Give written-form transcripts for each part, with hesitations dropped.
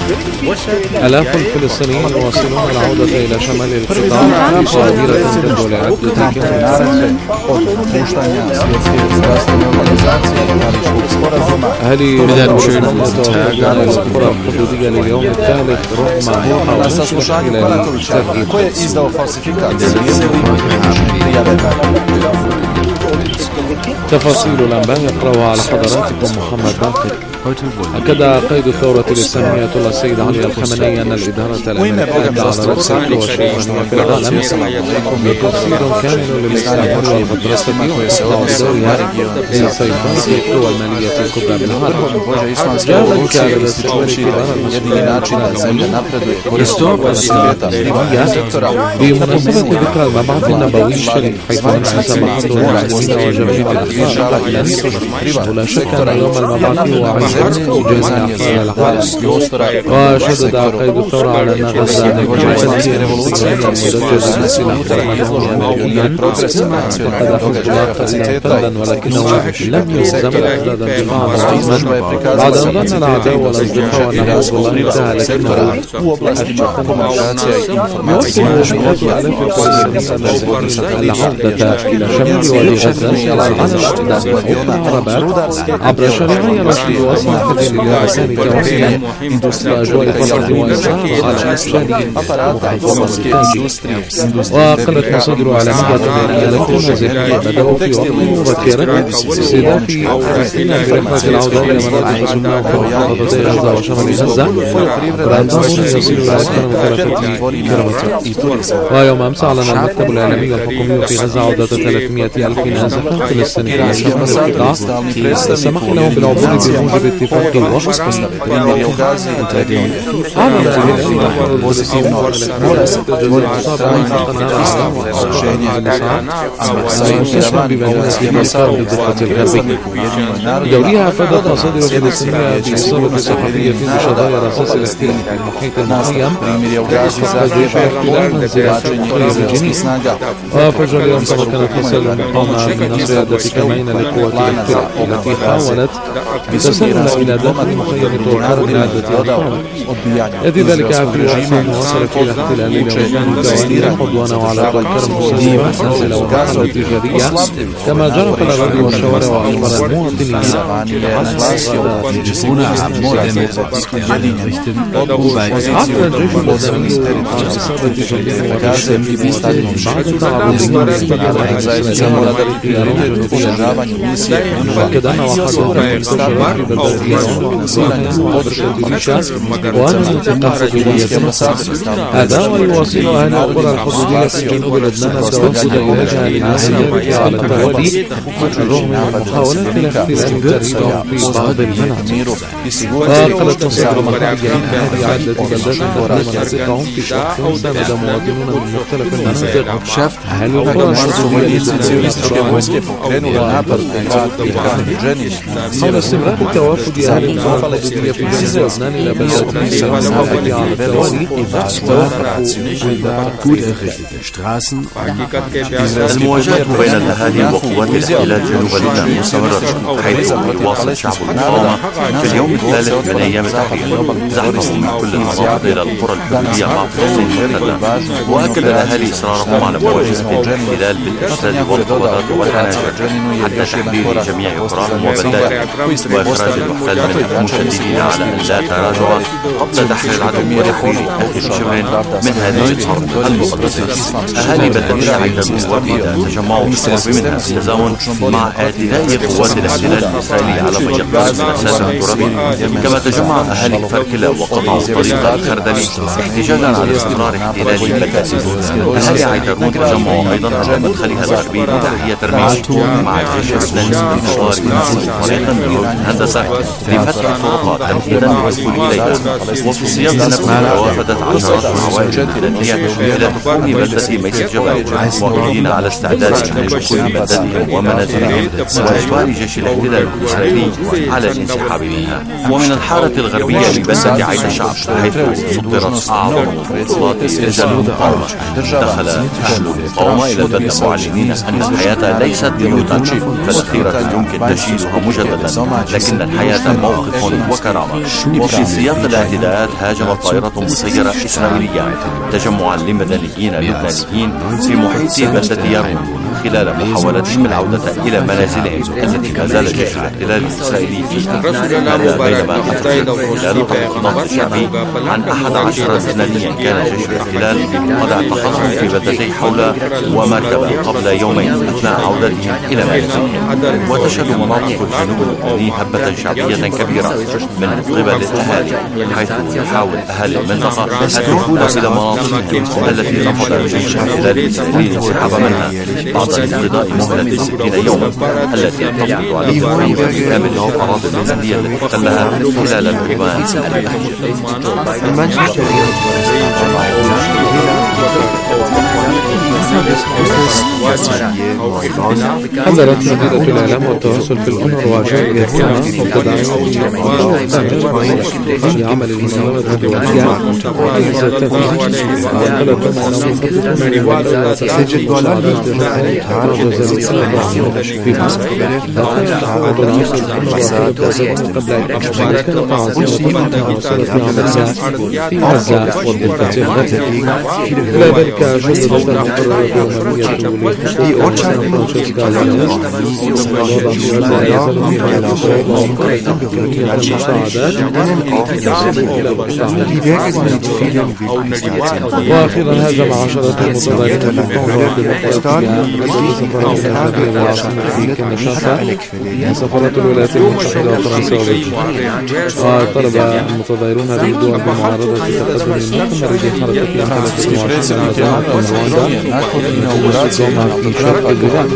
آلاف الفلسطينيين يواصلون العودة إلى شمال القطاع في صادرة تبدو لعدة أهالي القرى الحدودية لليوم الثالث رغم محاولات تفاصيل الأنباء يقرأها على حضراتكم محمد باقر. أكد قائد الثورة الإسلامية آية الله السيد علي الخامنئي أن الإدارة الأمريكية على رأس القوى الشيطانية في العالم بتفسير كامل للاستعمار والمدرسة وتقطع دورها لسيطرة القوى المالية الكبرى بالعالم. جاء ذلك على استشوار كبار المسؤولين بمناسبة ذكرى المبعث النبوي الشريف، حيث انعكس بعض المسلمين وجميع الأطفال ولا شك أن يوم المبعث هو عيد إنجاز أحوال العالم. وشدد قائد الثورة على أن غزة التي المدججة بالسلاح الأمريكيا فقد أخذ قليلا قليلا ولكنه لم يلزم الإخلاد ببعض عظما بعد أن ظن الأعداء والأصدقاء أن حزب الله انتهى، لكنه يوصل مئات آلاف الفلسطينيين العودة إلى شمال وادي غزة على العربات عبر شارعي رشيد وصل للسان كوحيدا وأجواء فرح وإسراء على أشكال وقالت مصادر عالمية بأن التنازل بدأوا في وقت مبكر استهداف فلسطين برحلة العودة إلى مناطق سكنى ومحافظتي غزة وشمال غزة برانضام يصل إلى أكثر من 3 كيلومتر. ويوم أمس أعلن المكتب الإعلامي الحكومي في غزة عودة 300,000 نازح فلسطيني شمال القطاع سمح لهم بالعبور بموجب اتفاق الوقت. دوريها أفادت مصادر فلسطينية بإصابة صحفية في شظايا رصاص الاحتلال في المحيط المخيم فقد جيش الاحتلال منزلات قريب جنين. وفجر اليوم تمكنت وسائل المقاومة من نصر عدة كمين لقوات الاحتلال التي حاولت تسلل إلى داخل المخيم توقعا من عدة أطفال. يأتي ذلك في رأسهم وصلت إلى احتلال لوجدان الدواني عدوانه على الكرم المسلمين والسلسلة والمحل التجارية كما جرى في الأراضي والشوارع وأخبر المواطنين. عبر الجيش الوطني عن إصابة جميع بعد تعرض وأكد أن وحدة منتشرة في بلدان وأن الانتقاف في هذا ويواصل أهل القرى الحدودية في جنوب لبنان التوصل إليها للسير على التوالي رغم محاولات الاختلاف التقريبا في بعض المناطق. وقالت مصادر محلية إن هذه عدة بلدات تقريبا مناطقهم في شق ساند مواطنون من مختلف المناطق. أهل القرى الحدودية حول استمرار التوافد أهل القرى الحدودية في جنوب لبنان إلى بلدتين المحافظة على التوالي المواجهات بين الأهالي وقوات الاحتلال جنوب لبنان مستمرة، حيث يواصل شعب المقاومة في اليوم الثالث من أيام التحرير زحفه من كل المناطق إلى القرى الحدودية مع فلسطين المحتلة. وأكد الأهالي إصرارهم على مواجهة الاحتلال بالإرسال والقبضات والحناجر حتى تحرير جميع قراهم وبلداتهم وإخراج المحتل من المشددين على أن لا تراجع قبل تحرير العدو وتحرير أي شبر من هذه الأرض المقدسة. أهالي بلدتين عيدا وفيدا تجمعوا في منها بالتزامن مع اعتداء قوات الاحتلال الإسرائيلي على ضيق مسافة الترابي، كما تجمع أهالي فركلة وقطعوا الطريق الخردلي احتجاجا على استمرار احتلال بلداتهم. أهالي عيدرون تجمعوا أيضا على مدخلها الغربي لتحية ترميش مع الجيش اللبناني بانتشار طريقا هندسة لفتح الطرقات تمهيدا للوصول إليها. وفي سياق نفسه توافدت عشرات العوائل الاحتلالية إلى دخول بلدة ميس جبل مؤكدين على استعداد لدخول بلدتهم ومنازلهم وإجبار جيش الاحتلال الإسرائيلي على الانسحاب منها. ومن الحارة الغربية لبلدة عيد الشعب حيث سطرت أعظم خطوات استهجان المقاومة دخل أهل المقاومة إلى البلدة معلنين أن الحياة ليست بيوتا فالأخيرة يمكن تشييدها مجددا، لكن الحياة الحياة موقف وكرامة. وفي سياق الاعتداءات هاجمت طائرة مسيرة إسرائيلية تجمعا لمدنيين لبنانيين في محيط بلدة يارمون خلال محاولتهم العودة إلى منازلهم التي ما زال جيش الاحتلال الإسرائيلي فيها. هذا بينما أفرد الاحتلال تحت الضغط الشعبي عن 11 لبنانيا كان جيش الاحتلال قد اعتقلهم في بلدتي حولة ومركبة قبل يومين أثناء عودتهم إلى منازلهم. وتشهد مناطق الجنوب اللبناني هبة شعبية كبيرة من قبل الأهالي، حيث يحاول أهالي المنطقة الدخول إلى مناطقهم التي رفض الجيش الاحتلال الإسرائيلي الانسحاب منها بعد انقضاء مهلة 60 يوما التي تطلق على الضريبة بكامل الأراضي اللبنانية التي احتلها خلال العدوان حذرت مديرة الإعلام والتواصل في الأونروا وشركة وتدعم في عمل المنظمة الدولية وأخيرا هاجم عشرات المتظاهرين في الكونغو سفارة الولايات المتحدة وفرنسا وطلب المتظاهرون هذه الدول بمعارضة تقدم المؤتمر بحركة في شرق البلاد.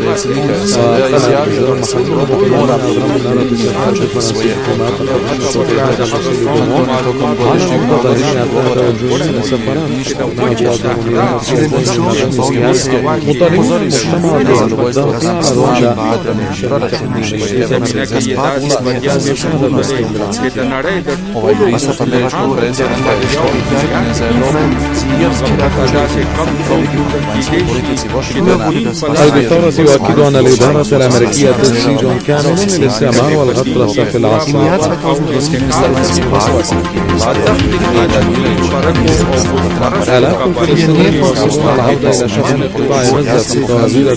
الثورة يؤكد أن الإدارة الأمريكية تجزي جون كانو من الاستعمار والغطرسة في العاصمة. آلاف الفلسطينيين يواصلون العودة إلى شمال قطاع غزة طوابير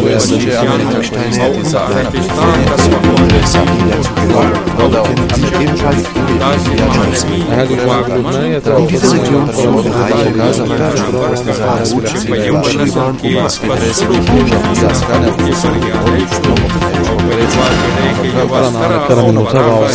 أهالي لبنان يتوقفون كرم المتابعة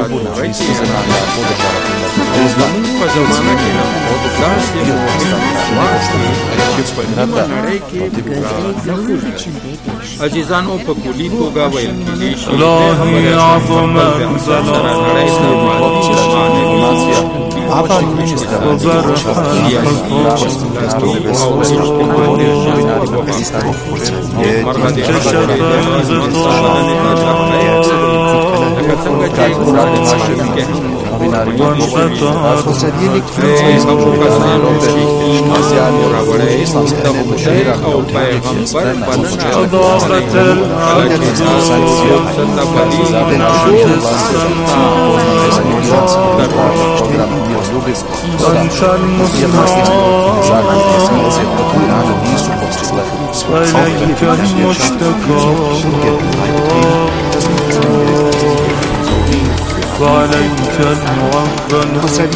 عزیزانو په کلی توګه ویل کېږي چې الهي عظم وعليك المعظم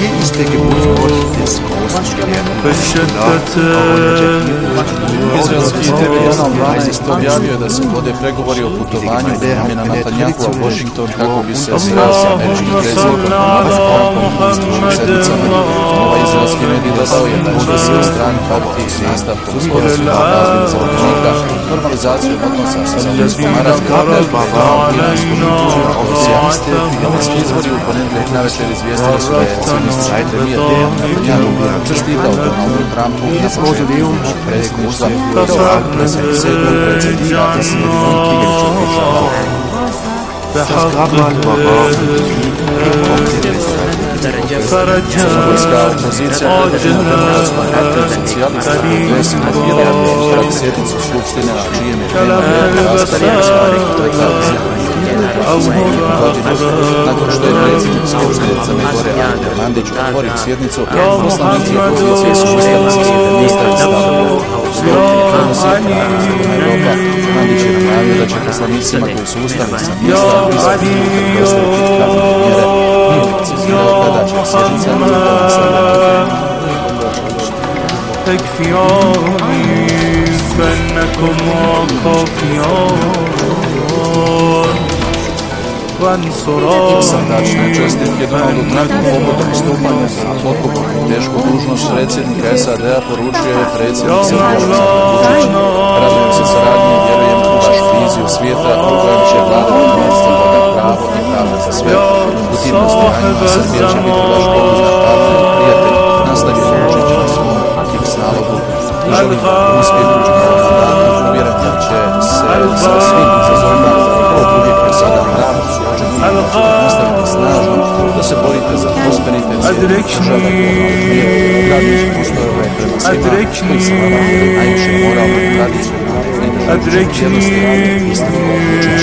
objavio da se vode pregovori o putovanju Benjamina Netanjahua u Washington kako bi se sreo sa američkim predsjednikom sedmicama. Ovaj izraelski medij dodao je da će se od strane partije s nastavkom sporazuma o razmjeni zaročnika normalizaciju odnosa sa Saudskom Arabijom Jemenski izvori u ponedjeljak navečer izvijestili su da je sionistski premijer Benjamin Netanjahu čestitao Donaldu Trumpu na početku predsjedništva da se sedmog predsjednika Srpska opozicija socijalista progresivna sjednicu Skupštine na čijem je Nakon što je predsjednik Skupštine Crne Gore Ante Mandić otvorio sjednicu, poslanici opozicije su ustavili ministar stavljaju Europa. Mandić je najavio da će poslanicima koji su ustali sa mjesta dostaviti kaznene mjere. Nije precizirao kada će sjednica nastavljati. تكفياني فإنكم كافيان وانصراني Srdačne čestitke Donaldu Trumpu povodom stupanja na potpuno tešku dužnost predsjednika SAD-a poručio je predsjednik Srbije Vučić. Radujem se saradnji i vjerujem u vašu viziju svijeta u kojem će vladati sloboda, pravo i pravda za sve. U tim nastojanjima Srbija će biti vaš pouzdan partner i prijatelj. Nastavio Vučić na svom nalogu i želim uspjeh u novom mandatu. Uvjeren da će se sa svim izazovima od uvijek je sada naravno suočeni i da ćete nastaviti snažno da se borite za prosperitet svijetnih država i globalnog mira, gradujući uspojove prema svima koji se vama najviše moralno i tradicionalno i državnih vrijednosti istinu Vučić.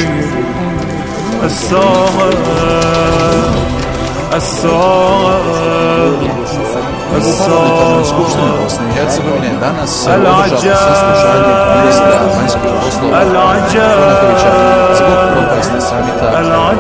U Parlamentarnoj skupštini Bosne i Hercegovine danas se održalo saslušanje ministra vanjskih poslova Konakovića zbog propasti samita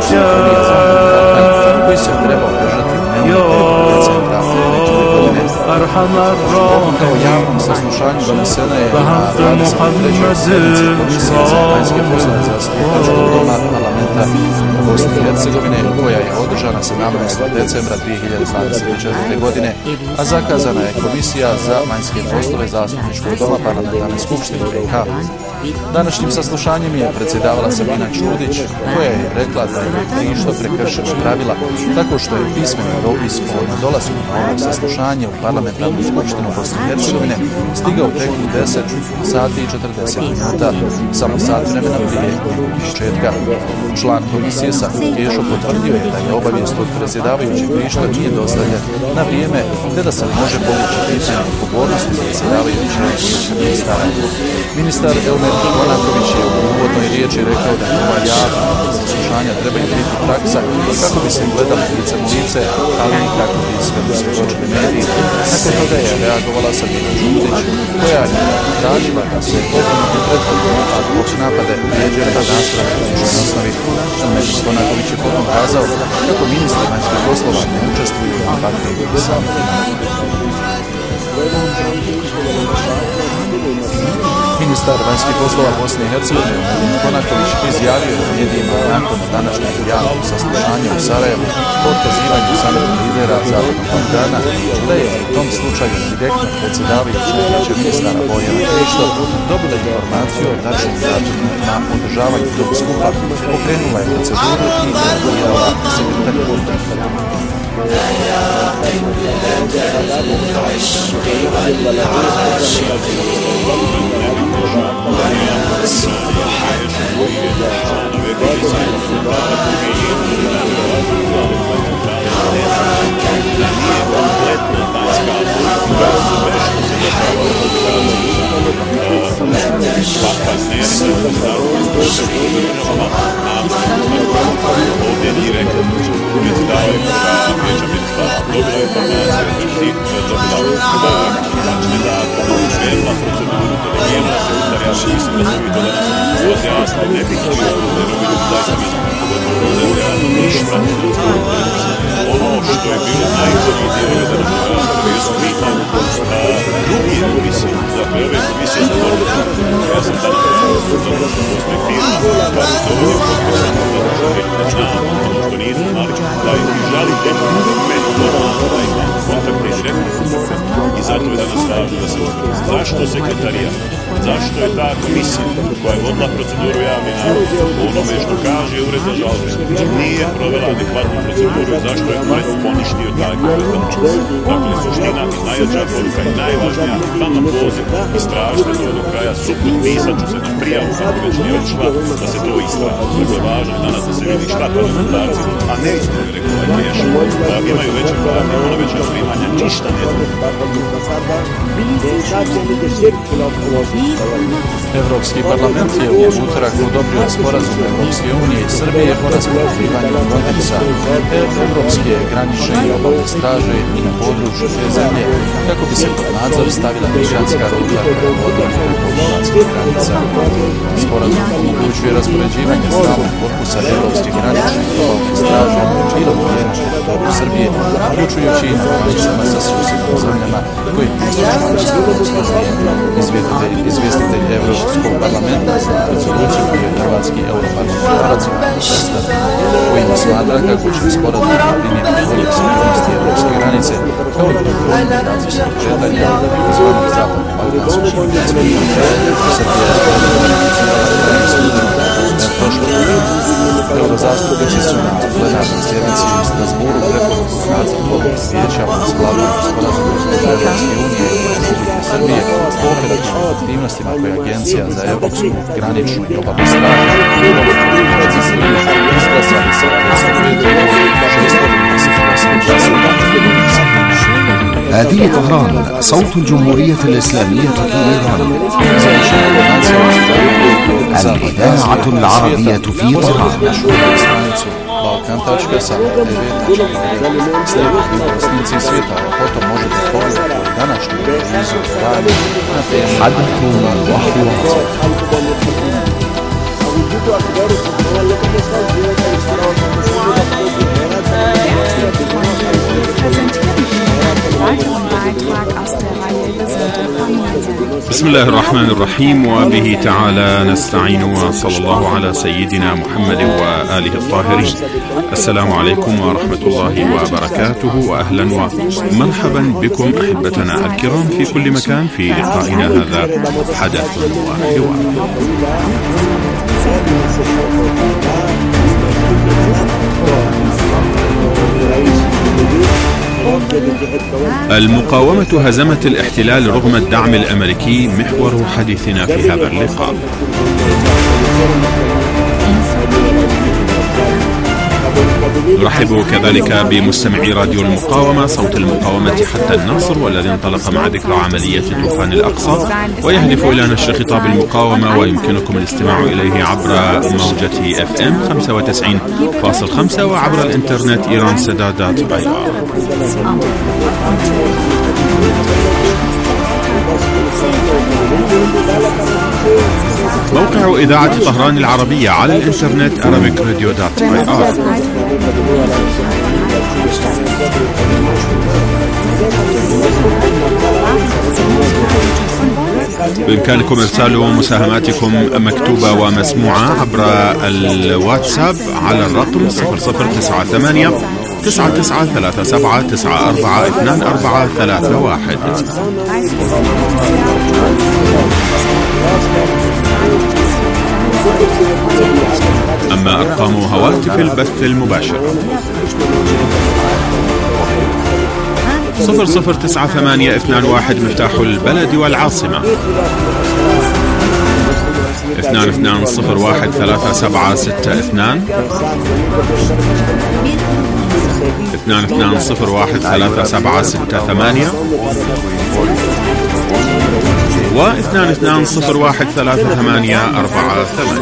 koji se trebao održati u nedelju decembra prošle godine. Odluka o javnom saslušanju donesena je na 23. sjednici Komisije za vanjske poslove Zastupničkog doma Parlamenta Bosne i Hercegovine, koja je održana 17. decembra 2024. godine, a zakazana je Komisija za vanjske poslove Zastupničkog doma Parlamentarne skupštine BiH. Današnjim saslušanjem je predsjedavala Sabina Čudić, koja je rekla da je Prištino prekršilo pravila tako što je pismeni dopis o nedolasku na ovo saslušanje u Parlamentarnu skupštinu Bosne i Hercegovine stigao tek u 10 sati i 40 minuta, samo sat vremena prije početka. Član komisije Safet Kešo potvrdio je da je obavijest od predsjedavajućeg Prištine nije dostavljen na vrijeme, te da se može povući pitanje odgovornosti predsjedavajućeg ministara. Ministar Elmer Konaković je u uvodnoj riječi rekao da ova javna saslušanja trebaju biti praksa kako bi se gledali licem u lice, ali i kako bi sve svjedočili mediji. Nakon toga je reagovala Sabina Čudić, koja je tražila da se pokloniti prethodno ad hoc napade vrijeđaju na nastrane na osnovi. Elmer Konaković je potom kazao kako ministri vanjskih poslova ne učestvuju na takvim samitima. Ministar vanjskih poslova Bosne i Hercegovine Konaković izjavio je medijima nakon današnjeg javnog saslušanja u Sarajevu po otkazivanju samita lidera Zapadnog Balkana da je u tom slučaju direktno predsjedavajuća vijeća ministara Bojana Krišto dobila informaciju o tačnim datumima na održavanju tog skupa, pokrenula je proceduru i reagirala sekretarija. Ovdje direktno predsjedavaju vijeća ministara dobila informacija i dobila tačne datume, ušvedla proceduru, delegirala sekretarija, mislim da su i to danas razjasnili, ne bih htio da ne vidim zaista mislim ništa. Ono što je bilo najbolji dio je današnje rasprave jesu pitanje drugi komisije, dakle ove komisije za borbu. Ja sam danas perspektivno, pa što ovdje potpisano ono što nisu znali, da ih žali dokument kontakte direktno i zato je danas važno da se odbori. Zašto sekretarija? Zašto je ta komisija koja je vodila proceduru javne nabave onome što kaže Ured za žalbe nije provela adekvatnu proceduru i zašto je Ured poništio taj konkretan čas? Dakle, suština i najjača poruka i najvažnija vama poziv istražite to do kraja, potpisat ću se na prijavu kako već nije odšla da se to istraži. Dakle, važno je danas da se vidi šta parlamentarci, a ne isto je rekao Keša, imaju veće plate, ono veće primanja, ništa ne znam. Evropski parlament je u utorak odobrio sporazum Evropske unije i Srbije o raspoređivanju Frontexa Evropske granične i obalne straže na području te zemlje kako bi se pod nadzor stavila migrantska ruta vodom preko hrvatskih granica. Sporazum uključuje raspoređivanje stalnog korpusa Evropske granične i obalne straže širom na teritoriju Srbije, uključujući i na granicama sa susjednim zemljama koji nisu članice Evropske unije. Izvjestitelj Evropskog parlamenta za rezoluciju koji je hrvatski europarlamentarac koji smatra kako će sporazum doprinijeti boljoj sigurnosti evropske granice kao i kontroli migracijskih kretanja zvanih zapadno balkanskog šumica. Srbija je prošle godine. Eurozastupnici su na plenarnoj sjednici u Strasburu preporuku nacrt odluke vijeća o sklapanju sporazuma između Evropske unije i Republike Srbije o operativnim aktivnostima koje Agencija za evropsku graničnu i obalnu stražu Republici Srbije izglasali sa 538 glasova. هذه طهران صوت الجمهورية الإسلامية في إيران. الإذاعة العربية في طهران. حدث وحوار. بسم الله الرحمن الرحيم وبه تعالى نستعين وصلى الله على سيدنا محمد وآله الطاهرين. السلام عليكم ورحمة الله وبركاته وأهلا ومرحبا بكم أحبتنا الكرام في كل مكان في لقائنا هذا حدث وحوار. المقاومة هزمت الاحتلال رغم الدعم الأمريكي محور حديثنا في هذا اللقاء. نرحب كذلك بمستمعي راديو المقاومة صوت المقاومة حتى الناصر والذي انطلق مع ذكرى عملية طوفان الأقصى ويهدف إلى نشر خطاب المقاومة ويمكنكم الاستماع إليه عبر موجة FM 95.5 وعبر الإنترنت iransadad.ir. موقع إذاعة طهران العربية على الإنترنت arabicradio.ir. بإمكانكم إرسال مساهماتكم مكتوبة ومسموعة عبر الواتساب على الرقم 0098 9937 94 2431. أما أرقام هواتف البث المباشر 009821 مفتاح البلد والعاصمة 22013762 22013768 و 22013848.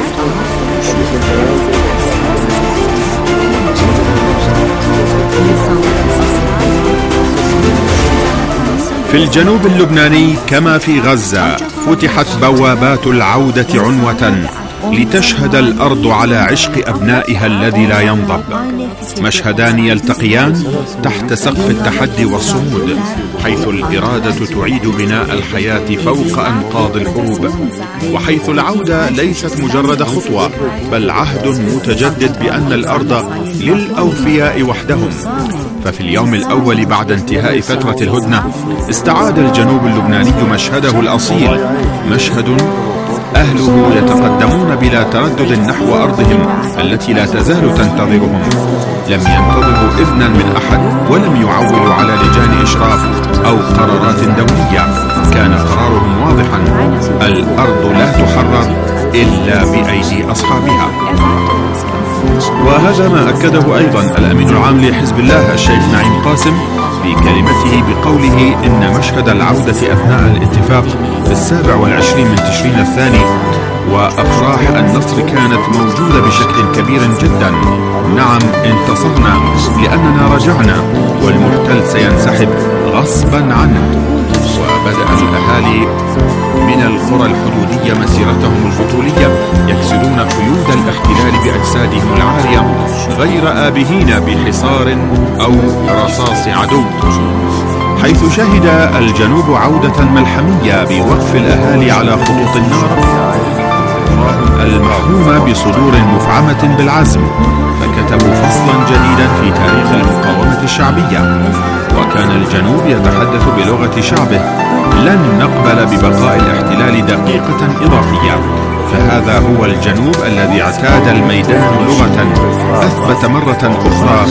في الجنوب اللبناني كما في غزة فتحت بوابات العودة عنوة لتشهد الأرض على عشق أبنائها الذي لا ينضب. مشهدان يلتقيان تحت سقف التحدي والصمود، حيث الإرادة تعيد بناء الحياة فوق أنقاض الحروب، وحيث العودة ليست مجرد خطوة بل عهد متجدد بأن الأرض للأوفياء وحدهم. ففي اليوم الأول بعد انتهاء فترة الهدنة استعاد الجنوب اللبناني مشهده الأصيل، مشهد أهله يتقدمون بلا تردد نحو أرضهم التي لا تزال تنتظرهم. لم ينتظروا إذنا من أحد ولم يعولوا على لجان إشراف أو قرارات دولية. كان قرارهم واضحا: الأرض لا تحرر إلا بأيدي أصحابها. وهذا ما أكده أيضا الأمين العام لحزب الله الشيخ نعيم قاسم في كلمته بقوله إن مشهد العودة أثناء الاتفاق في 27 من تشرين الثاني وأفراح النصر كانت موجودة بشكل كبير جدا. نعم انتصرنا لأننا رجعنا والمحتل سينسحب غصبا عنه. وبدأ الأهالي من القرى الحدودية مسيرتهم البطولية يكسرون قيود الاحتلال بأجسادهم العارية غير آبهين بحصار أو رصاص عدو، حيث شهد الجنوب عودة ملحمية بوقف الأهالي على خطوط النار المحمومة بصدور مفعمة بالعزم، فكتبوا فصلا جديدا في تاريخ المقاومة الشعبية. وكان الجنوب يتحدث بلغة شعبه: لن نقبل ببقاء الاحتلال دقيقة إضافية. فهذا هو الجنوب الذي اعتاد الميدان لغة أثبت مرة أخرى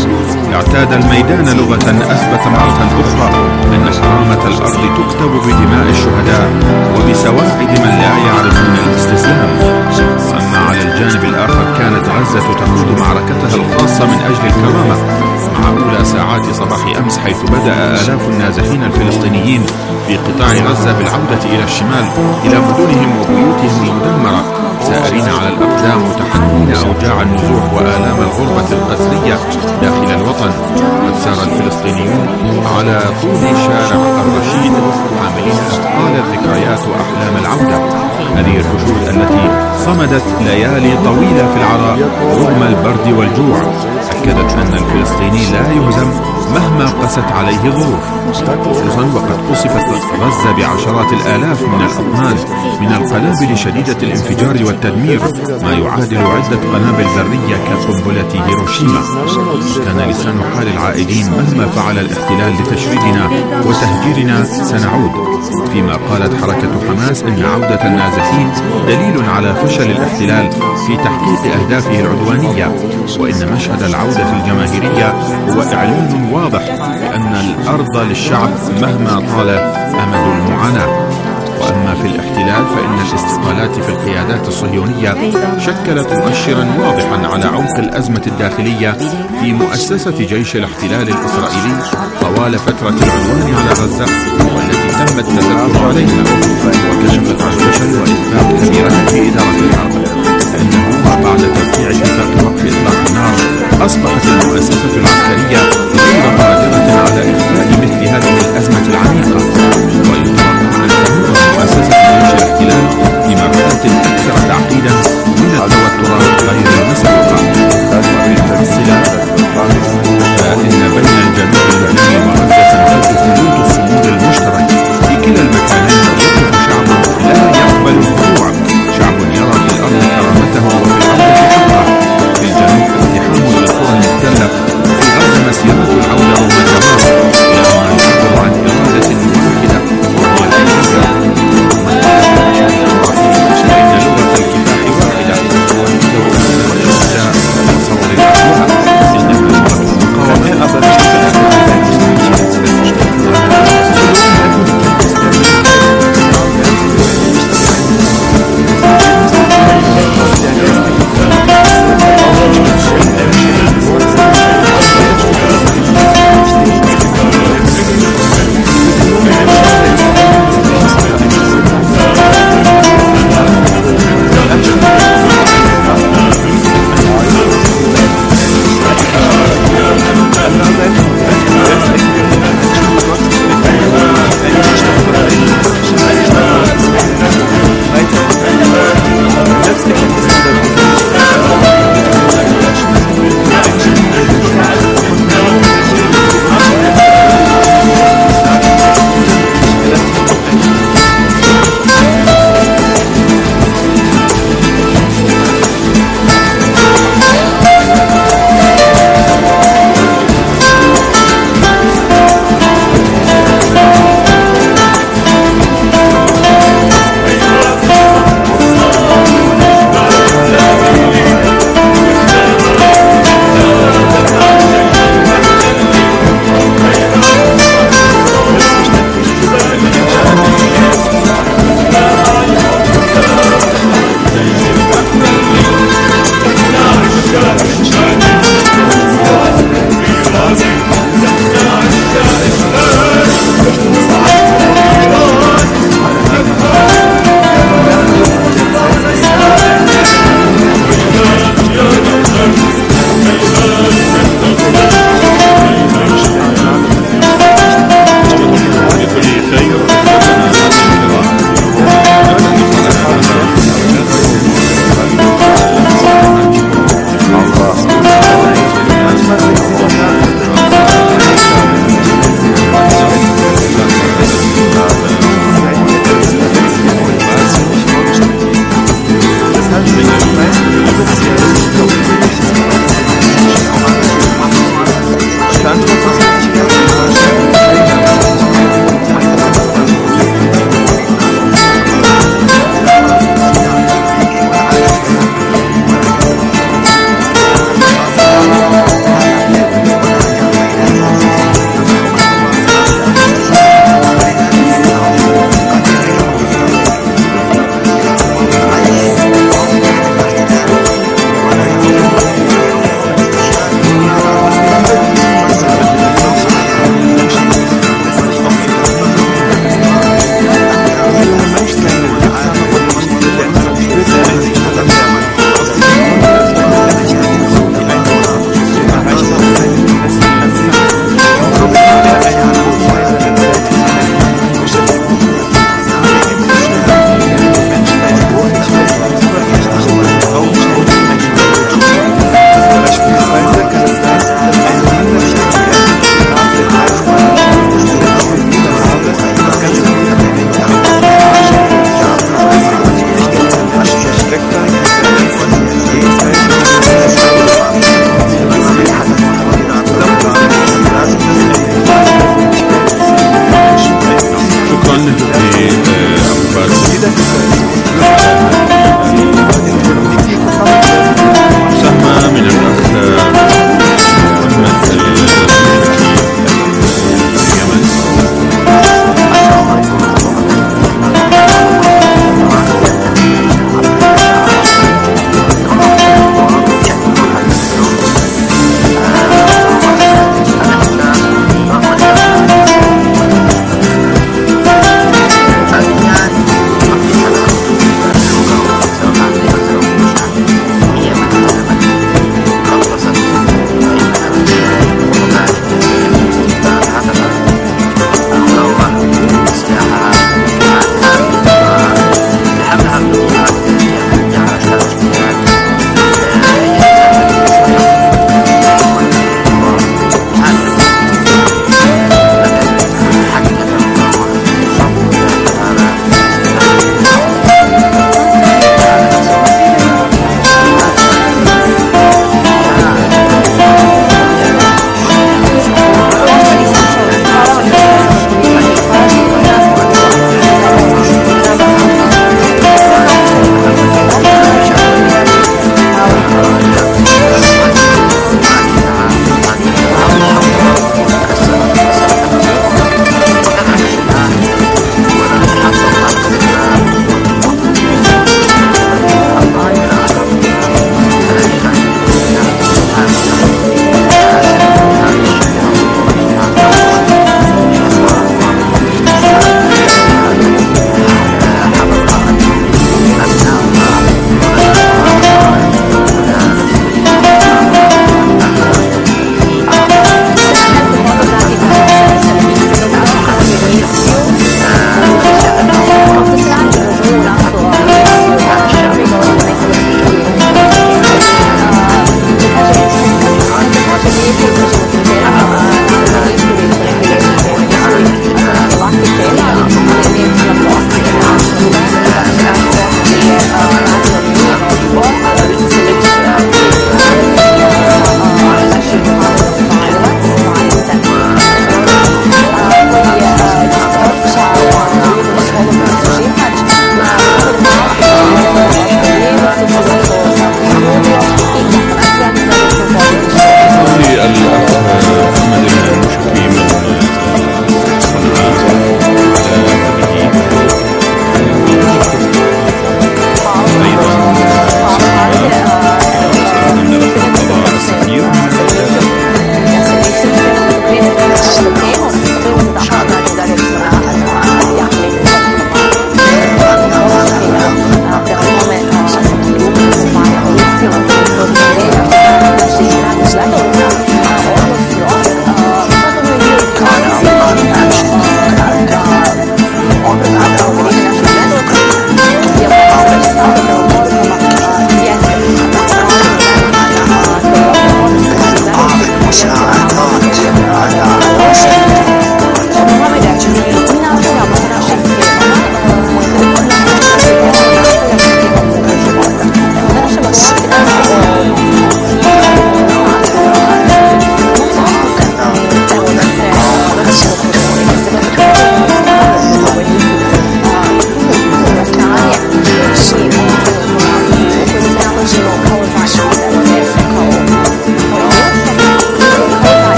أن كرامة الأرض تكتب بدماء الشهداء وبسواعد من لا يعرفون الاستسلام. أما على الجانب الآخر كانت غزة تخوض معركتها الخاصة من أجل الكرامة مع أولى ساعات صباح أمس، حيث بدأ آلاف النازحين الفلسطينيين في قطاع غزة بالعودة إلى الشمال إلى مدنهم وبيوتهم المدمرة، سائرين على الأقدام متحملين أوجاع النزوح وآلام الغربة القسرية داخل الوطن. قد سار الفلسطينيون على طول شارع الرشيد حاملين أثقال الذكريات وأحلام العودة. هذه الحشود التي صمدت ليالي طويلة في العراء رغم البرد والجوع أكدت أن الفلسطيني لا يهزم مهما قست عليه ظروف، خصوصا وقد قصفت غزة بعشرات الآلاف من الأطنان من القنابل شديدة الانفجار والتدمير، ما يعادل عدة قنابل ذرية كقنبلة هيروشيما. كان لسان حال العائدين مهما فعل الاحتلال لتشريدنا وتهجيرنا سنعود، فيما قالت حركة حماس إن عودة النازحين دليل على فشل الاحتلال في تحقيق أهدافه العدوانية، وإن مشهد العودة الجماهيرية هو إعلان واضح بأن الأرض للشعب مهما طال أمد المعاناة. وأما في الاحتلال فإن الاستقالات في القيادات الصهيونية شكلت مؤشرا واضحا على عمق الأزمة الداخلية في مؤسسة جيش الاحتلال الإسرائيلي طوال فترة العدوان على غزة والتي تم التستر عليها، وكشفت عن فشل وإخفاق كبيرة في إدارة الحرب، لأنه بعد توقيع اتفاق وقف إطلاق النار أصبحت المؤسسة العسكرية غير قادرة على إخفاء مثل هذه الأزمة العميقة، ويتوقع أن تمر مؤسسة جيش الاحتلال بمرحلة أكثر تعقيدا من التوترات غير المسبوقة. فإن بين الجنوب اللبناني وغزة تمتد خطوط الصمود المشترك في كلا المكانين، يقف شعب لا يقبل الخضوع، شعب يرى في الأرض كرامته وفي العودة حقه. في الجنوب ازدحام للقرى المحتلة، في غزة مسيرات العودة والمجرات، إلى ما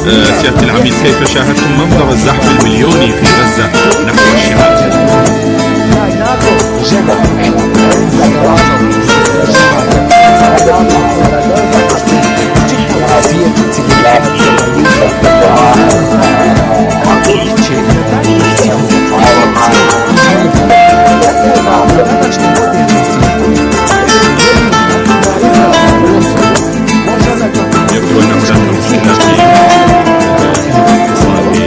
سيادة العميد، كيف شاهدتم منظر الزحف المليوني في غزة نحو الشمال؟ يبدو أن هناك مشكلة في الاتصال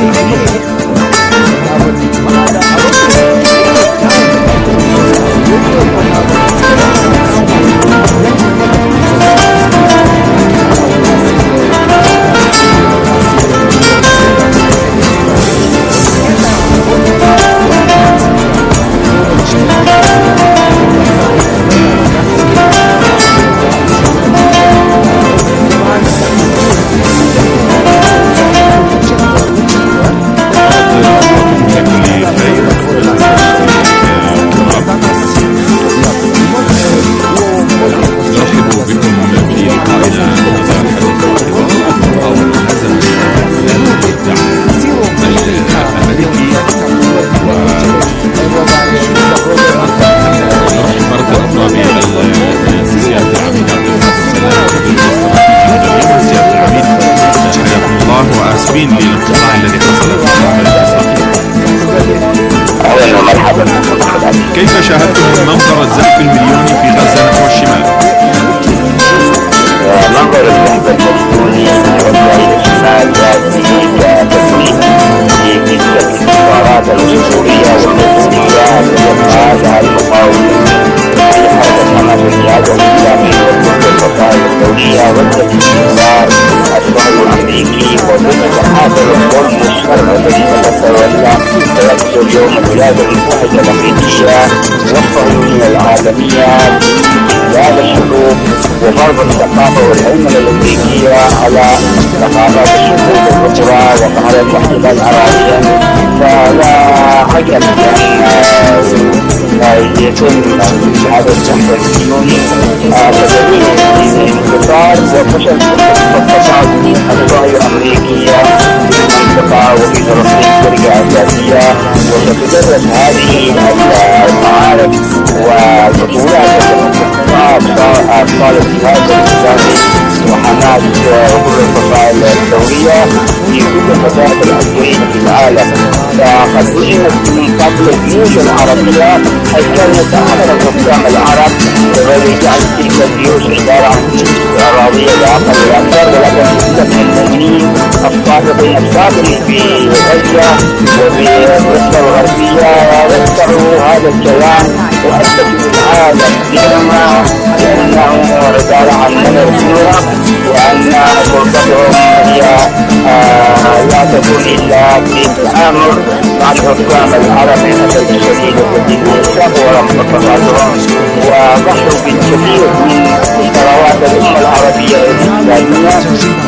كيف شاهدتم منظر الزحف المليوني في غزة نحو الشمال؟ منظر الزحف المليوني في الشمال يأتي كتسويق لنسبة القرارات الأسطورية والمسؤولية لجماعة المقاومة في حركة حماس الجهاد الإسلامي وكل الوسائل الدولية والتي استثمار الصهيوني الأمريكي وضد تحاضر الظلم والشر الذي تتولى تركز اليوم الولايات المتحدة الأمريكية والصهيونية العالمية لهذا الشعوب وفرض الثقافة والهيمنة الأمريكية على ثقافات الشعوب الأخرى وعلى الاحتلال العربي، فلا عجب أن يتم هذا الزحف المليوني كدليل انتصار وفشل التصاعد الصهيونية الأمريكية في المنطقة وفي فلسطين بطريقة أساسية، وستدرس هذه المعارك والبطولات أبطال الجهاد الإسلامي وحماس وكل الفصائل الدولية في كل الفصائل العسكرية في العالم. فقد وجدت من قبل الجيوش العربية حيث كانت أحد الحكام العرب ويجعل تلك الجيوش عبارة عن جيوش عربية لأقل الأكثر، ولكن جزء من المؤمنين الصادقين الساكنين في غزة وفي مصر الغربية يذكروا هذا الكلام وأثبتوا العالم بينما لأنه رسالة عن الصورة وأن فرصتهم هي لا تكون إلا في التآمر مع الحكام العرب من الشيء الشديد الذي ولم تتفاعلهم وضحوا بالكثير من ثروات الأمة العربية الإسلامية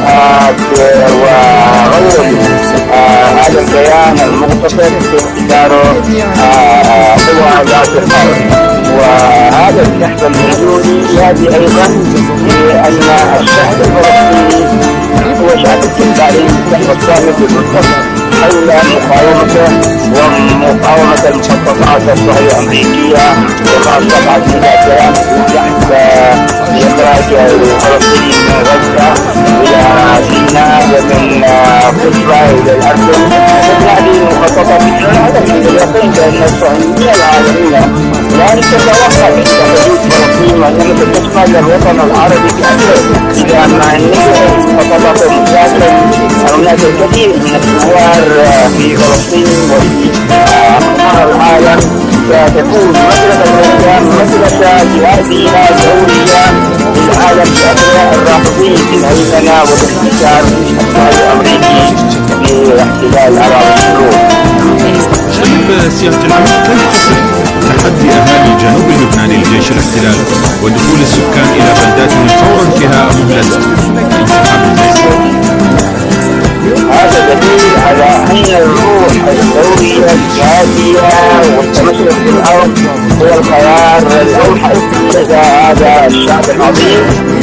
وغيروا هذا البيان المقتصر في اعتباره قوى ذات الحرب. وهذا الزحف المليوني يأتي أيضا لأن الشعب الفلسطيني هو شعب التعليم الزحف الصامت المتصل حول مقاومته ومقاومة المخططات الصهيونية الأمريكية وما استطاعت من الكلام الزحف لإخراج الفلسطينيين من غزة إلى سيناء ومن قطبة إلى الأردن. مثل هذه المخططات هذا من اليقين بأن الصهيونية العالمية لا تتوقف عند حدود فلسطين وإنما تشمل الوطن العربي كأسره، لأن خططات المساكن هناك الكثير من الثوار في فلسطين وفي أقطار العالم ستكون مدرسة الإسلام مدرسة جهادية دولية للعالم بأبناء الرافضين في الهيمنة والاستئثار الأمريكي باحتلال أراضي الشعوب. طيب سيادة العميد، كيف تصف تحدي أهالي جنوب لبنان لجيش الاحتلال ودخول السكان إلى بلداتهم فور انتهاء مهلة انسحاب الجيش؟ هذا دليل على أن الروح الدولية الجهادية والتمسك بالأرض هو الخيار الأوحد لدى هذا الشعب العظيم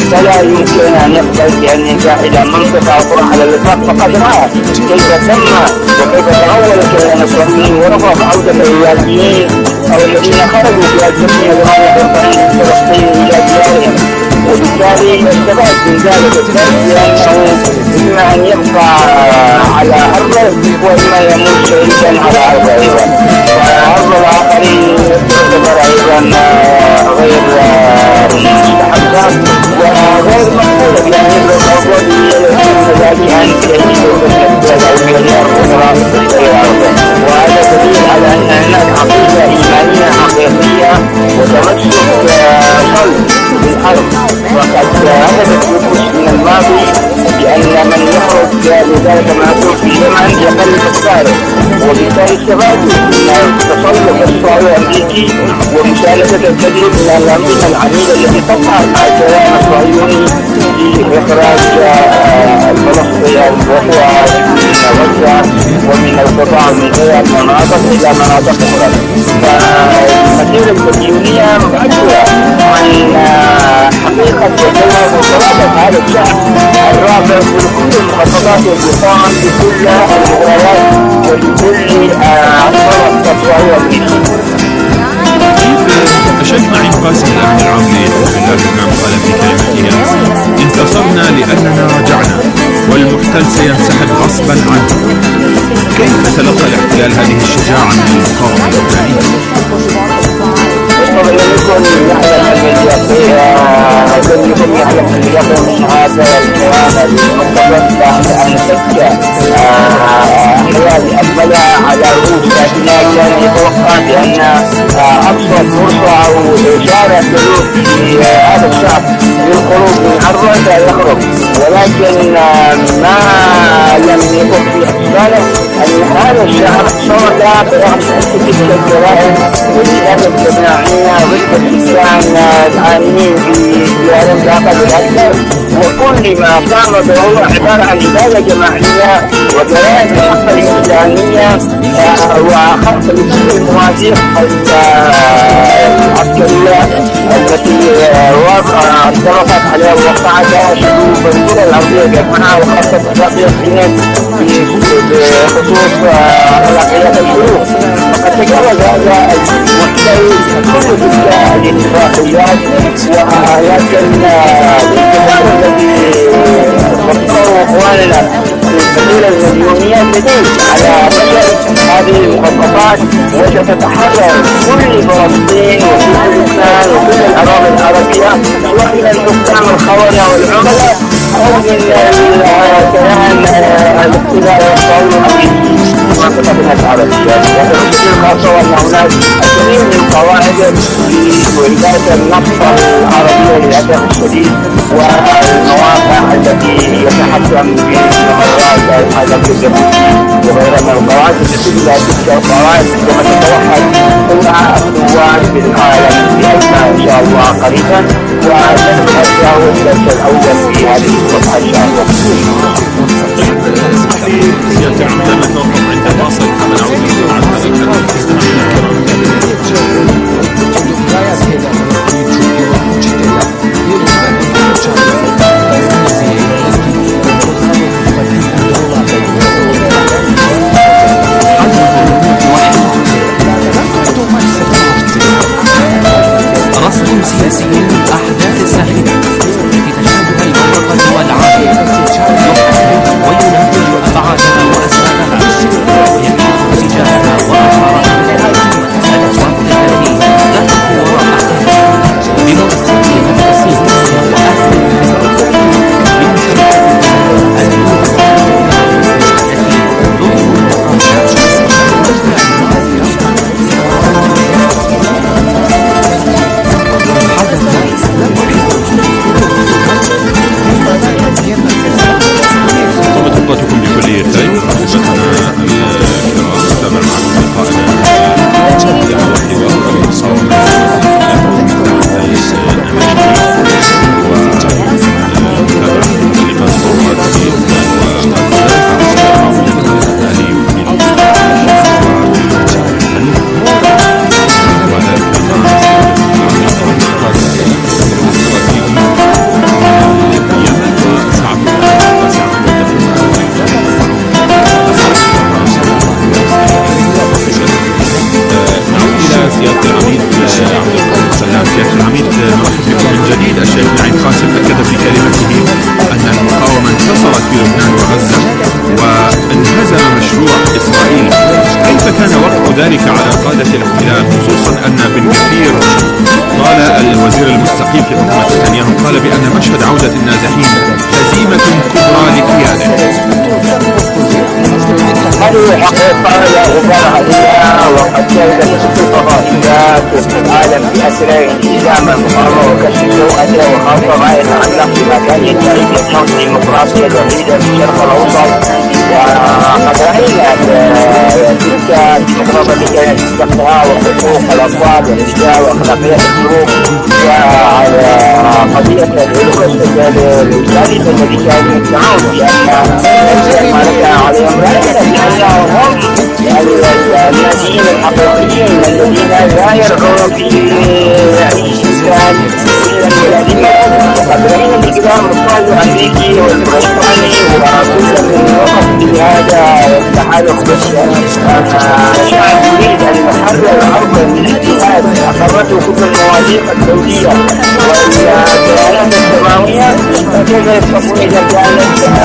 فلا يمكن أن يقبل بأن ينجح إلى منطقة أخرى على الإطلاق، فقد رأى كيف تم وكيف تغول الكيان الصهيوني ورفض عودة الإيرانيين أو الذين خرجوا في الجمهورية الإيرانية فلسطين إلى ديارهم، وبالتالي استفاد من ذلك الدرس بأنه إما أن يبقى على أرضه وإما يموت شهيدا على أرضه أيضا. فأرض الآخرين تعتبر أيضا غير مستحقة وغير مقبولة، يعني الأرض هي التي يعيشوا في الأسباب أو في الأرض غير أرضه، وهذا دليل على أن هناك عقيدة إيمانية حقيقية وتمسك صلب بالأرض. وقد هدفت النفوس من الماضي بأن من يخرج لذلك معذور في زمن يقل مقداره، وبالتالي استفادوا من التسلط الصهيوني الأمريكي ومساندة الكثير من الأنظمة العديدة التي تظهر مع الكيان الصهيوني في إخراج الفلسطينيين وهو من غزة ومن القطاع من غير مناطق إلى مناطق أخرى. فالمسيرة الصهيونية مؤثرة عن حقيقة وجوهر وقرابة هذا الشعب الرافع في كل المخططات والدفاع بكل المغريات وبكل الطرق الصهيونية الأمريكي. أشد معين قاسم الأمن العام لحزب الله لبنان قال في كلمته: انتصرنا لأننا رجعنا والمحتل سينسحب غصبا عنه. كيف تلقى الاحتلال هذه الشجاعة من المقاومة اللبنانية؟ طبعا يكون يعلم من يقوم هذا الكلام المنطقة بعد أن تبكى أحيان أقبلها على الروس، لكنها كان يتوقع بأن أبسط فرصة أو إشارة في هذا الشعب للخروج من عرضه سيخرج، ولكن ما لم يكن في حسبانه أن هذا الشعب صمد برغم تلك الجرائم والجرائم الجماعية ضد الإنسان العاملين في ديارهم داخل الأكثر، وكل ما قام به هو عبارة عن إبادة جماعية وجرائم الحق الإنسانية وخلق لكل المواثيق العسكرية التي اتفقت عليها ووقعتها شعوب الدول العربية جمعها وخاصة باقي الحين بخصوص أخلاقيات الشعوب. فقد تجاوز هذا المحتوى كل تلك الاتفاقيات، ولكن الانتظار الذي وصفه اخواننا في القبيله المليونيه تدل على فشل هذه المخططات، وستتحرر كل فلسطين وكل لبنان وكل الاراضي العربيه سواء من الحكام الخونه والعملاء او من كيان الاقتدار الصهيوني في منطقتنا العربيه. خاصه وان هناك الكثير من القواعد في ولايه النفط العربيه للاسف الشديد والمواقع التي يتحكم بممرات الحاجات الجبوتي وغيرها من القواعد التي لا تلك القواعد كما تتوحد كلها الثوار في العالم بأسماء ان شاء الله قريبا، وهذا هو الدرس الاول في هذه الصفحه ان شاء الله. سيادة العمدة نتوقف عند فاصل كما نعود عن هذا الكلام. رصد سياسي الأحداث الساخنة التي تشهدها المنطقة والعالم ويناقش أبعادها وأسبابها ويكشف سجالها وأثارها الأصوات التي لا تكون وراء بمنصتها التسيير وأهل حدث جديد الشيخ نعيم قاسم أكد في كلمته أن المقاومة انتصرت في لبنان وغزة وانهزم مشروع إسرائيل. كيف كان وقع ذلك على قادة الاحتلال، خصوصا أن بن كثير قال الوزير المستقيل في حكومة نتنياهو قال بأن مشهد عودة النازحين هزيمة كبرى لكياده. هذه حقيقة لا غبار عليها، وقد شهدت الفضائيات في العالم بأسره إلزام المقاومة وكشف سوءته وخاصة ما يتعلق بما كان يدعي بأنه ديمقراطية جديدة في الشرق الأوسط. وقد رأينا تلك الديمقراطية التي كانت تستقطها وحقوق الأطفال والنساء وأخلاقية الظروف، وعلى قضية الثالثة الذي كان يدعون بأن ما نكى عليهم رأينا بأنهم هم الناجين الحقيقيين الذين لا يرغبون في أي إنسان الذين قد رأينا الإجرام الصادر الأمريكي والبريطاني وكل من وقف في هذا التحالف الشعب يريد أن يحرر الأرض من الاحتلال. أقرته كل المواثيق الدولية والكيانات السماوية، فكيف يستطيعون إذا كانت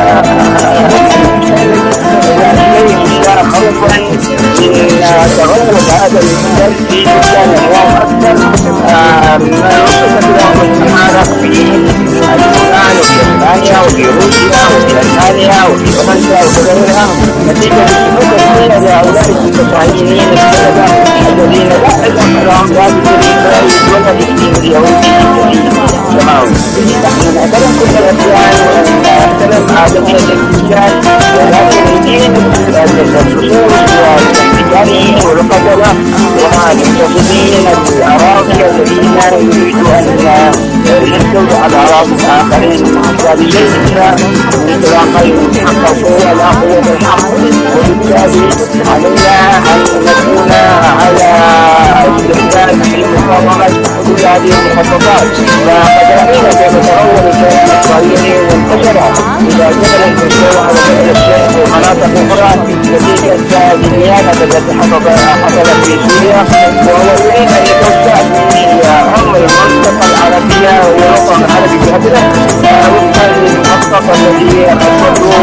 خوفا من تغلب هذا الانسان في لبنان اليوم اكثر ما وصلت لهم التحالف في اليونان وفي اسبانيا وفي روسيا وفي المانيا وفي فرنسا وغيرها، نتيجه لسلوك السيئه لهؤلاء المتساهلين السلفه الذين لا علاقه لهم بهذه الاسرائيل ولا بالدين اليهودي السماوي. نحن نعترف كل الاديان ونحترم عالميه الاستسلام، ولكن الدين الخصوص والتجاريين والقتلة والمغتصبين الأراضي الذين يريدوا أن يستولوا على أراضي الآخرين، وبالتالي انطلاقا يحققوا الأخوة بالحق، وبالتالي علينا أن نكون على استعداد لمقاومة كل هذه المخططات. وقد رأينا كيف تغول الكيان الإسرائيلي وانتشر إلى جبل الجزيرة وجبل الشيخ ومناطق أخرى نتيجة الدنيانة التي حصلت في سوريا، وهو يريد أن يتوسع في أمر المنطقة العربية والوطن العربي بهدره وفقا للمخطط الذي أصدروا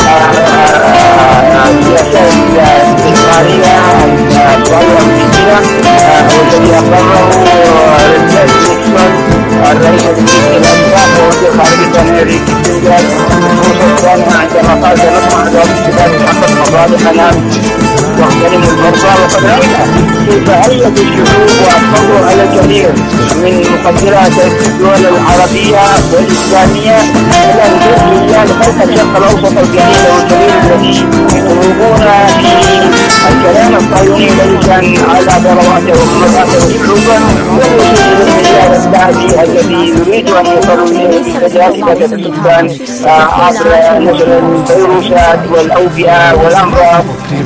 السياسة الإسرائيلية الأمريكية والذي أقره ريتشارد نيكسون الرئيس الأمريكي الأسبق ووزير الخارجية الأمريكي خصوصا عندما قال سنصنع دور استفادة تحقق مصالحنا واغتنم الفرصة. وقد رأينا كيف هيئت الشعوب وأصبحوا على الكثير من مقدرات الدول العربية والإسلامية إلى الجزئية لخلق الشرق الأوسط الجديد والكبير الذي يطلبون في الكلام الصهيوني ليسا على ثرواته وقدراته وشعوبه والوصول للمليار السعدي الذي يريد أن يصل إليه بكذلك تدريسا عبر نشر الفيروسات والأوبئة والأمراض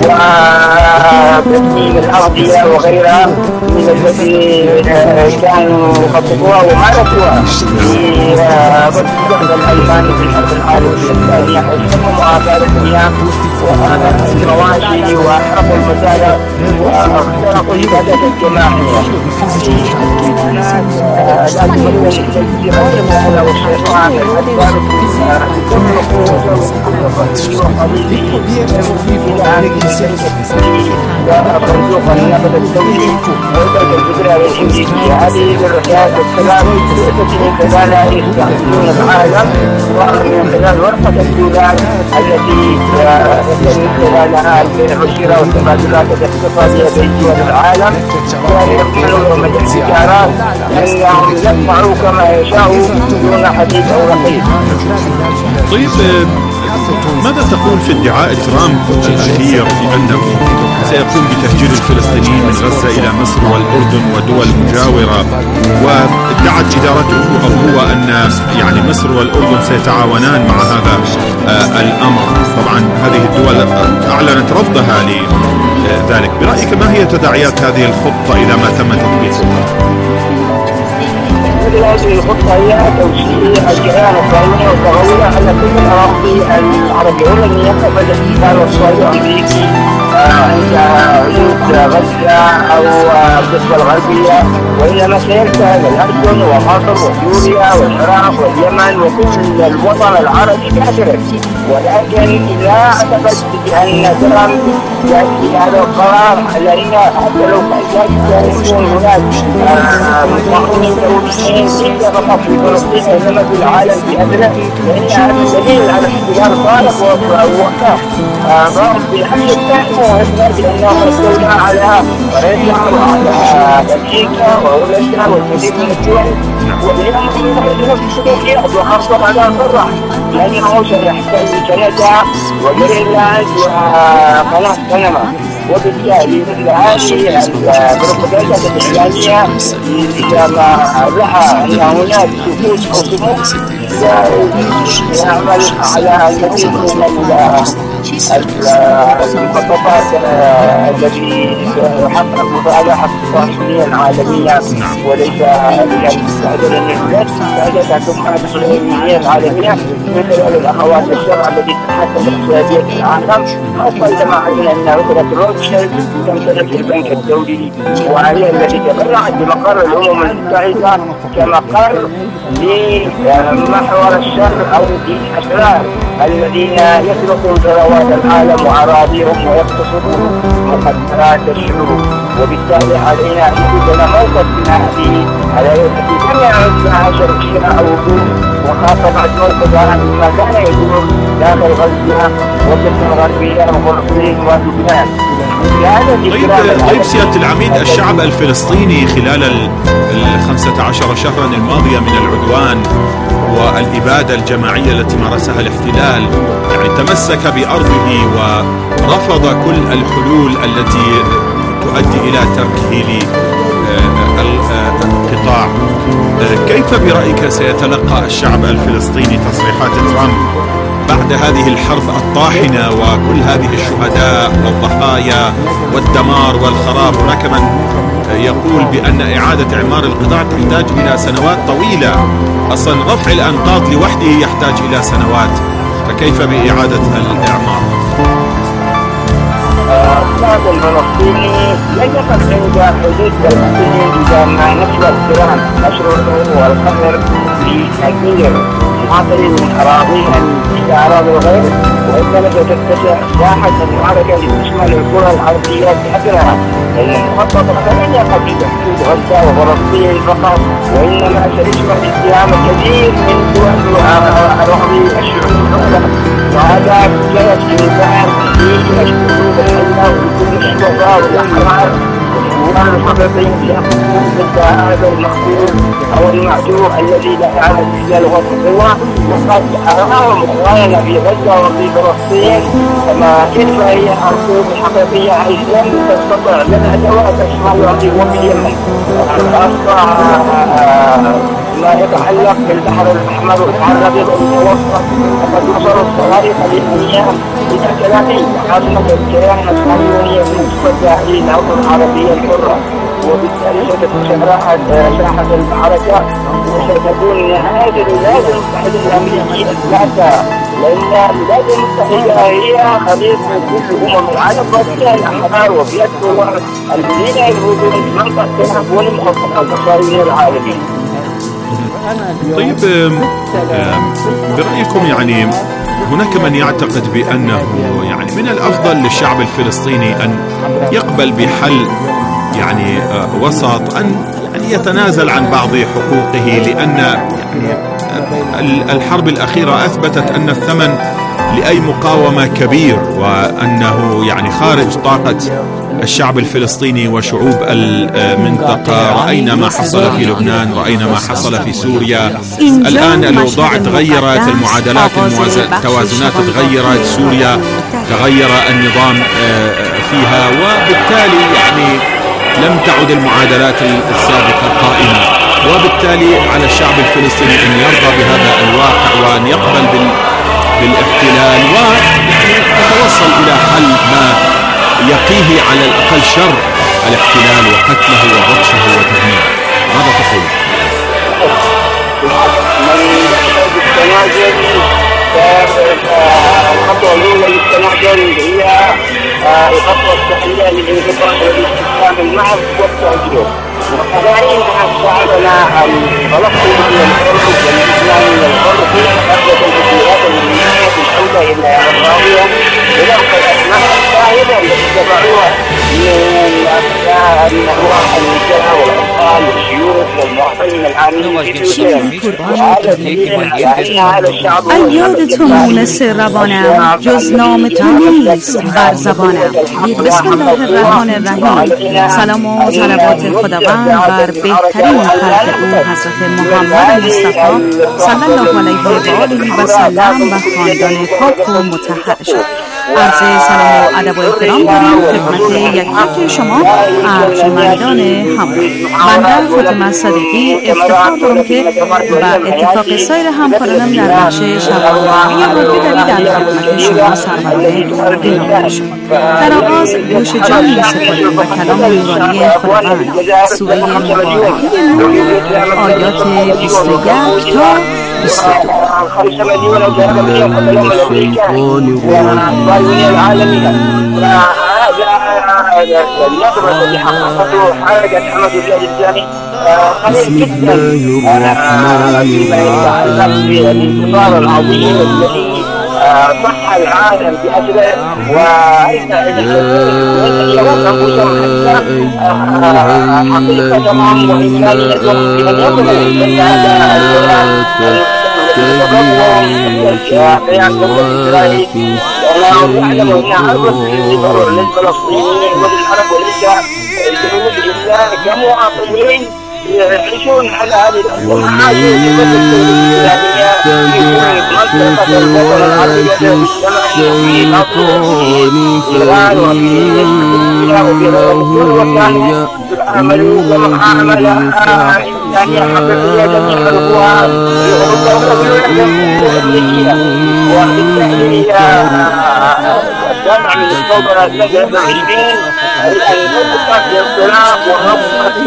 وتسميم الأرضية وغيرها من التي كانوا يخططوها ومارسوها في ضد الألمان في الحرب العالمية الثانية، حيث آثار والمواشي وأحرقوا المزارع واخترقوا العبادات الجماعية. لا تمثل الجزيرة المؤمنة والشيطان الأكبر تطلقوا وقضيبي وأرزوق النبض الدولي وذلك الفكرة الإنجليزية. هذه الرحلات والسلام التي من خلالها يستحدثون العالم ومن خلال ورقة الدولار التي من خلالها العشرة والتبادلات الاقتصادية بين دول العالم، ويمكنهم الابتكارات أنهم يدفعوا كما يشاءوا دون حديث أو رقيق. طيب ماذا تقول في ادعاء ترامب الأخير في أنه سيقوم بتهجير الفلسطينيين من غزة إلى مصر والأردن ودول مجاورة، وادعت إدارته أو هو أن يعني مصر والأردن سيتعاونان مع هذا الأمر؟ طبعا هذه الدول أعلنت رفضها لذلك. برأيك ما هي تداعيات هذه الخطة إذا ما تم تطبيقها؟ هذه الخطة هي توسيع الكيان الصهيوني والتغول على كل الأراضي العربية، والذي يقبل الاحتلال الصهيوني الأمريكي عند حدود غزة أو الضفة الغربية، وإنما سيلتهب الأردن ومصر وسوريا والعراق واليمن وكل الوطن العربي كافرا. ولكن لا أعتقد بأن ترامب يأتي هذا القرار، لأن حتى لو كان يكون هناك مقاومين دوليين ليس فقط في فلسطين وإنما في العالم بأسره، لأن هذا دليل على احتلال صالح ووقف ضرب بالحل الثاني، لأنهم استولى على روسيا وعلى بلجيكا وهولندا والكثير من الدول، واليوم وخاصة على صرح لأنه سيحتل كندا وجرينلاند وقناة بنما. وبالتالي مثل هذه البروباغندا الإعلامية إذا ما رأى أن هناك سكوت أو سموح يعمل على المزيد من المخططات التي يحقق على حق الصهيونية العالمية، وليس المستعدة للناس المستعدة ثم الصهيونية العالمية من خلال الأخوات الشرع التي تتحكم باقتصادية العالم، خاصة إذا ما علمنا أن أسرة روتشيلد تمتلك البنك الدولي، وهي التي تبرعت بمقر الأمم المتحدة كمقر لمحور الشر أو الأشرار الذين يسرقون ثروات العالم وأراضيهم ويقتصرون مقدرات الشعوب. وبالتالي علينا أن يكون موقف من هذه التي لم يعد لها شرعية أو وجود، وخاصة بعد موقفها مما كان يدور داخل غزة والضفة الغربية وفلسطين ولبنان. طيب سيادة العميد، الشعب الفلسطيني خلال 15 شهرا الماضية من العدوان والإبادة الجماعية التي مارسها الاحتلال يعني تمسك بأرضه ورفض كل الحلول التي تؤدي إلى تركه للقطاع. كيف برأيك سيتلقى الشعب الفلسطيني تصريحات ترامب بعد هذه الحرب الطاحنة وكل هذه الشهداء والضحايا والدمار والخراب؟ هناك من يقول بأن إعادة إعمار القطاع تحتاج إلى سنوات طويلة، أصلا رفع الأنقاض لوحده يحتاج إلى سنوات، فكيف بإعادة الإعمار؟ الشعب الفلسطيني ليس فقط عند حدود فلسطين إذا ما نشر الكلام نشره والخمر في كثير مواطنين من أراضيهم في أراضي الغير، وإنما تتسع ساحة المعركة لتشمل الكرة الأرضية بأسرها. المخطط لن يقف بحدود غزة وفلسطين فقط، وإنما سيشمل اتهام كثير من دول أراضي الشعوب الأخرى، وهذا سيجعل الإنسان في الشعوب الحية وكل الشرطة والأحرار والمخططين يقومون ضد هذا المخطوط أو المعجوب الذي لا يعرف إلا لغة القوى. وقد أراهم إخواننا في غزة وفي فلسطين كما كيف هي الحروب الحقيقية حيث لم تستطع لنا أدوات الشمال الأرضي وفي اليمن، خاصة ما يتعلق بالبحر الأحمر والبحر الأبيض المتوسط. وقد وصلوا الصواريخ الإيرانية إلى كلامي عاصمة الكيان الصهيونية المستقلة للأرض العربية الحرة، وبالتالي ستتشرح ساحة المعركة وستكون نهاية الولايات المتحدة الأمريكية الثلاثة، لأن الولايات المتحدة هي خليط من كل أمم العالم وفيها الأحرار وفيها الثوار الذين يجوزون في منطقة التنف والمخططات الصهيونية العالمية. طيب برأيكم يعني هناك من يعتقد بأنه يعني من الأفضل للشعب الفلسطيني أن يقبل بحل يعني وسط، أن يعني يتنازل عن بعض حقوقه، لأن يعني الحرب الأخيرة أثبتت أن الثمن لأي مقاومة كبير، وأنه يعني خارج طاقة الشعب الفلسطيني وشعوب المنطقة. رأينا ما حصل في لبنان، رأينا ما حصل في سوريا، الآن الأوضاع تغيرت، المعادلات التوازنات تغيرت، سوريا تغير النظام فيها، وبالتالي يعني لم تعد المعادلات السابقة قائمة، وبالتالي على الشعب الفلسطيني أن يرضى بهذا الواقع وأن يقبل بالاحتلال ويعني يتوصل إلى حل ما يقيه على الأقل شر الاحتلال وقتله وبطشه وتدميره. ماذا تقول؟ الخطوة الأولى للتنازل هي الخطوة التحليلية للانتقال والاستسلام المحض والتهجير. وكذلك شعبنا تلقي من الحر والاستسلام من الحر في أحدث التسهيلات الإمنية الحملة إلى الراوية بنقل الأسماء الشاهدة التي تبعوها من أرواح النساء والأطفال والشيوخ والمعطين العاملين في ای یادتون مونس روانم جز نام تو نیست بر زبانم. بسم الله الرحمن الرحیم. سلام و صلوات خداوند بر بهترین خلق او حضرت محمد مصطفی صلی الله علیه و آله و سلم و خاندان پاک و مطهرش. عرض سلام و ادب و احترام داریم خدمت یک شما ارجمندان همراه. بنده فاطمه صدیقی افتخار دارم که با اتفاق سایر همکارانم در بخش شبانه‌ای رادیو دری در خدمت شما سرورانه قرار شما. در آغاز گوش جانی سپاریم و کلام نورانی خداوند سوره مبارکه نور آیات 21 تا 22. النظرة اللي حققته حاجة حمد الله الثاني قليل جدا فيما يتعلق بالانتصار العظيم الذي صح العالم بأجله وأين الشباب أنفسهم حقيقتهم وإمكانيتهم بأن يصلوا إلى والله يعلم أنها أبرز للفلسطينيين وللعرب وللجنوب الإسلام كمواطنين يعيشون على هذه الأرض الجامعة من الصوبرة لجنة العلمين أن يطلق الانطلاق ونصف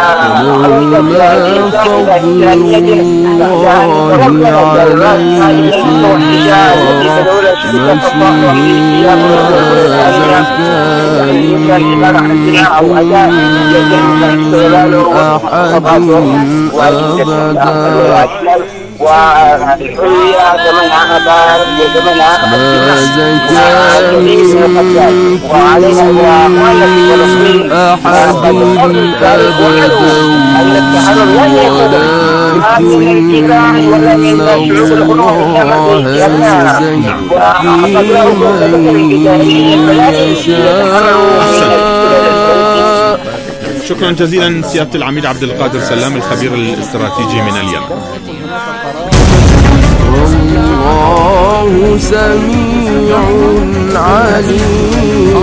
والحرية ثمنها بارد وثمنها وعليها وأخوانك ورسول أحد أن التحرر لن يكون من الكبار ولا من شعوب الخلق وقد لهم شكرا جزيلا سيادة العميد عبد القادر سلام الخبير الاستراتيجي من اليمن. الله سميع عليم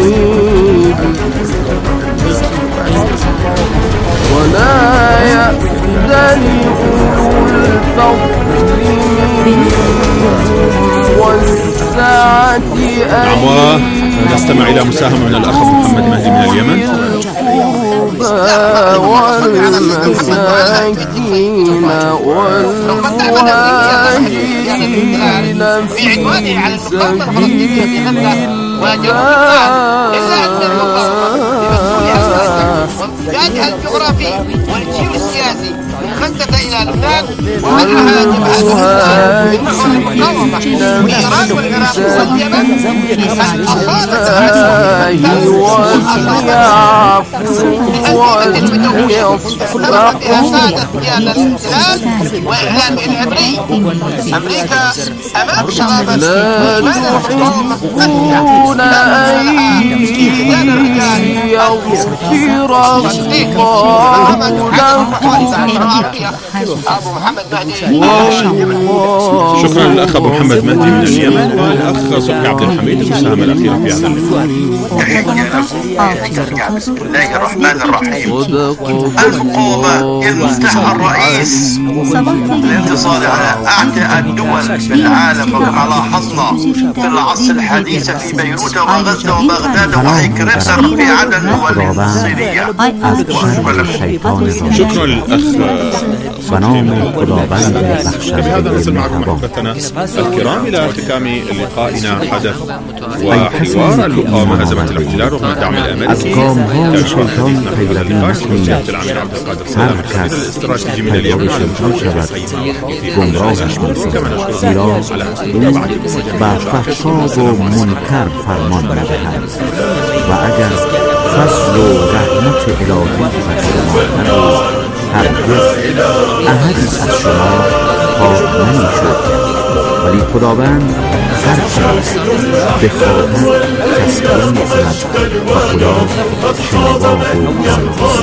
ولا يأذن أولو الفضل منكم والسعة أن نستمع إلى مساهمة من الأخ محمد مهدي من اليمن. والمساكين والمهاجرين في سبيل ذاتها الجغرافي والجيوسياسي مخططة إلى لبنان ومنعها جبهات وإيران والعراق واليمن وإعلان العبري أمريكا أمام شغابة لا تحبون أن يغفر شكرا للأخ أبو محمد مهدي من اليمن. والأخ صبحي عبد الحميد المساهمة الأخيرة في هذا اللقاء. بسم الله الرحمن الرحيم. الحكومة المستشار الرئيس للانتصار على أعداء الدول في العالم كما لاحظنا في العصر الحديث في بيروت وغزة وبغداد وهيكرتر في عدد الدول الصينية. شكرا للأخ بهذا نصل معكم أحبتنا الكرام، إلى ختام لقائنا حدث وحوار اللقاء هزمت الاحتلال رغم الدعم الأمريكي. شیطان پیروی نکنید. هر کس پیرویشان شود گمراهش می‌سازد، زیرا او بر فحشا و منکر فرمان ندهد و اگر فضل و رحمت الهی بر شما نبود هرگز احدی از شما پاک نمی‌شد. ولی خداوند هر چیز بخواهد تسکین می‌کند و خدا شنوا و داناست.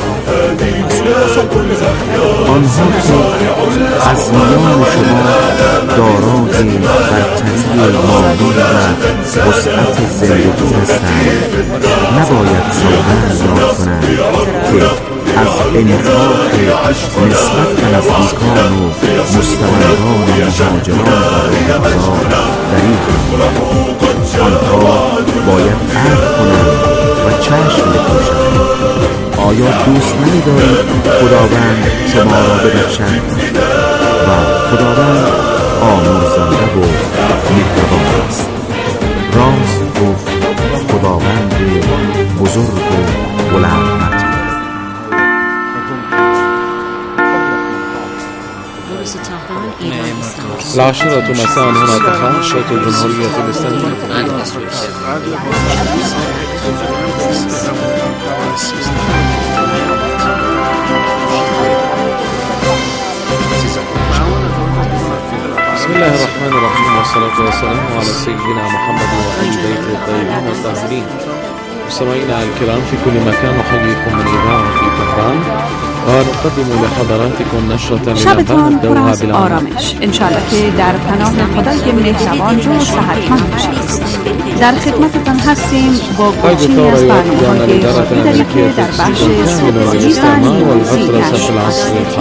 آنها که از میان شما دارای برتری مالی و وسعت زندگی هستند نباید سوگند یاد کنند که از انفاق نسبت به نزدیکان و مستمندان و مهاجران برای خدا دریغ آنها باید عهد کنند و چشم بپوشند. آیا دوست نمی‌دارید خداوند شما را ببخشد؟ و خداوند آمرزنده و مهربان است. راست گفت خداوند بزرگ و بلند. العاشرة مساء هنا تقام صوت الجمهورية الإسلامية. بسم الله الرحمن الرحيم والصلاة والسلام على سيدنا محمد وآل بيته الطيبين الطاهرين. مستمعينا الكرام في كل مكان نحييكم من إذاعة طهران ونقدم لحضراتكم نشرة شبتان پر از آرامش، انشالله که در پناه خدای مهربان و صحتمند باشید. در خدمتتان هستیم با گوشی از برنامه‌های خودی که در بخش صبح زیران موزی نشر